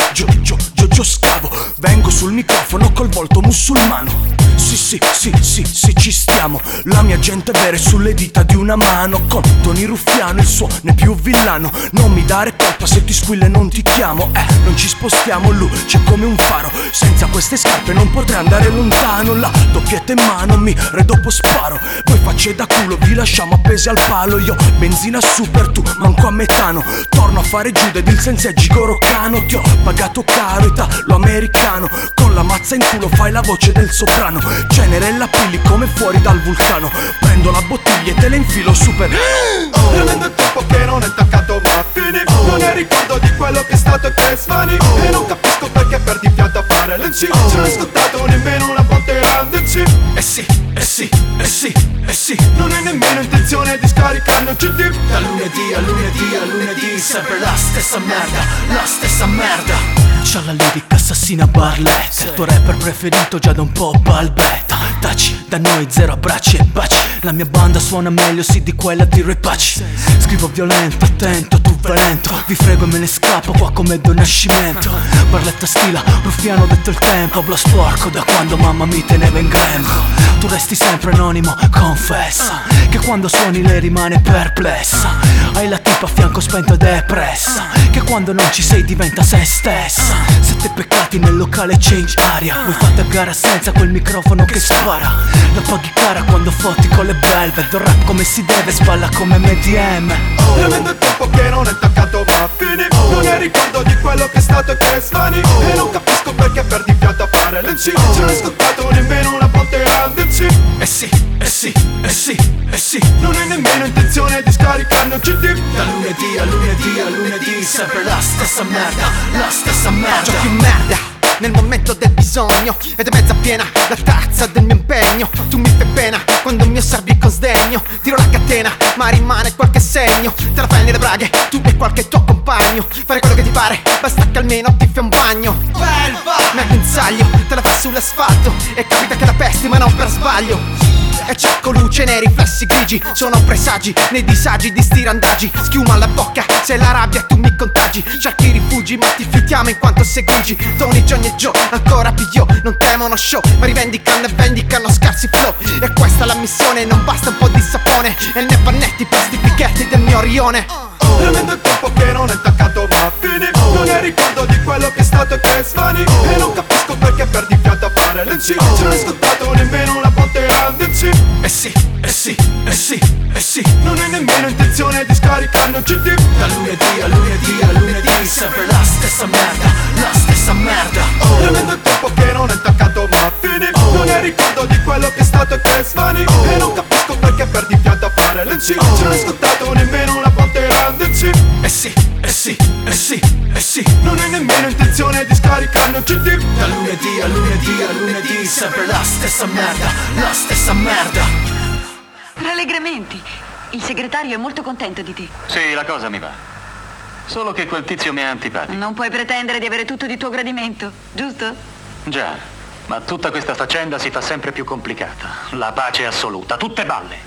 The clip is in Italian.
scavo. Vengo sul microfono col volto musulmano. Sì, ci stiamo. La mia gente vera è sulle dita di una mano. Con Tony Ruffiano, il suono è più villano. Non mi dare colpa se ti squillo e non ti chiamo. Non ci spostiamo, luce come un faro. Senza queste scarpe non potrei andare lontano. La doppietta in mano, mira e dopo sparo. Voi facce da culo, vi lasciamo appesi al palo. Io benzina super, tu manco a metano. Torno a fare Giuda ed il sensei Gigoro Kano. Ti ho pagato caro, italo-americano. Con la mazza in culo fai la voce del soprano. Cenerella pilli come fuori dal vulcano. Prendo la bottiglia e te la infilo super. Tremendo il tempo che non è taccato ma finì. Non è ricordo di quello che è stato e che svani. E non capisco perché perdi fiato a fare l'NC. Ci ho ascoltato nemmeno una volta grande C. Sì. Non è nemmeno intenzione di scaricare un CD. Da lunedì a lunedì, sempre la stessa merda. C'ha la lirica assassina Barletta. Il tuo rapper preferito già da un po' balbetta. Taci, da noi zero abbracci e baci. La mia banda suona meglio sì di quella di Repaci. Scrivo violento, attento, tu valento. Vi frego e me ne scappo qua come Don Nascimento. Barletta stila, Ruffiano detto il tempo. Hablo sporco da quando mamma mi teneva in grembo. Tu resti sempre anonimo, confessa che quando suoni lei rimane perplessa. Hai la tipa a fianco spenta e depressa, che quando non ci sei diventa se stessa. 7 peccati nel locale change aria. Voi fate a gara senza quel microfono che spara. La paghi cara quando fotti con le belve. Do rap come si deve, spalla come MDM. Tremendo il tempo che non è taccato ma finì. Non è ricordo di quello che è stato e che svani. E non capisco perché perdi fiato a fare l'NC. Ci ho ascoltato nemmeno una volta grande C. Sì. Non è nemmeno intenzione di scaricare un CD. Da lunedì a lunedì, sempre la stessa merda. Giochi in merda nel momento del bisogno ed è mezza piena la tazza del mio impegno. Tu mi fai pena quando mi osservi con sdegno. Tiro la catena ma rimane qualche segno. Te la fai nelle braghe tu e qualche tuo compagno. Fare quello che ti pare basta che almeno ti fai un bagno. Belva! Mi agguinzaglio, te la fai sull'asfalto e capita che la pesti ma non per sbaglio. E cerco luce nei riflessi grigi. Sono presagi nei disagi di sti randagi. Schiuma alla bocca, se la rabbia tu mi contagi. Cerchi rifugi ma ti fiutiamo in quanto sei grigi. Tony, Johnny e Joe, ancora piglio. Non temono show, ma rivendicano e vendicano scarsi flow. E questa è la missione, non basta un po' di sapone. E ne pannetti plastifichetti del mio rione. Tremendo il tempo che non è taccato ma finì. Non è ricordo di quello che è stato e che svani. E non capisco perché perdi fiato a fare l'NC. Ci ho ascoltato nemmeno una volta grande C. Sì. Non è nemmeno intenzione di scaricare un CD. Da lunedì a lunedì, sempre la stessa merda. Tremendo il tempo che non è taccato ma finì. Non è ricordo di quello che è stato e che svani. E non capisco perché perdi fiato a fare l'NC. Ci ho ascoltato nemmeno una volta grande C. Sì. Non è nemmeno intenzione di scaricare un CD. Da lunedì a lunedì, sempre la stessa merda. Rallegramenti. Il segretario è molto contento di te. Sì, la cosa mi va. Solo che quel tizio mi è antipatico. Non puoi pretendere di avere tutto di tuo gradimento, giusto? Già, ma tutta questa faccenda si fa sempre più complicata. La pace assoluta, tutte balle.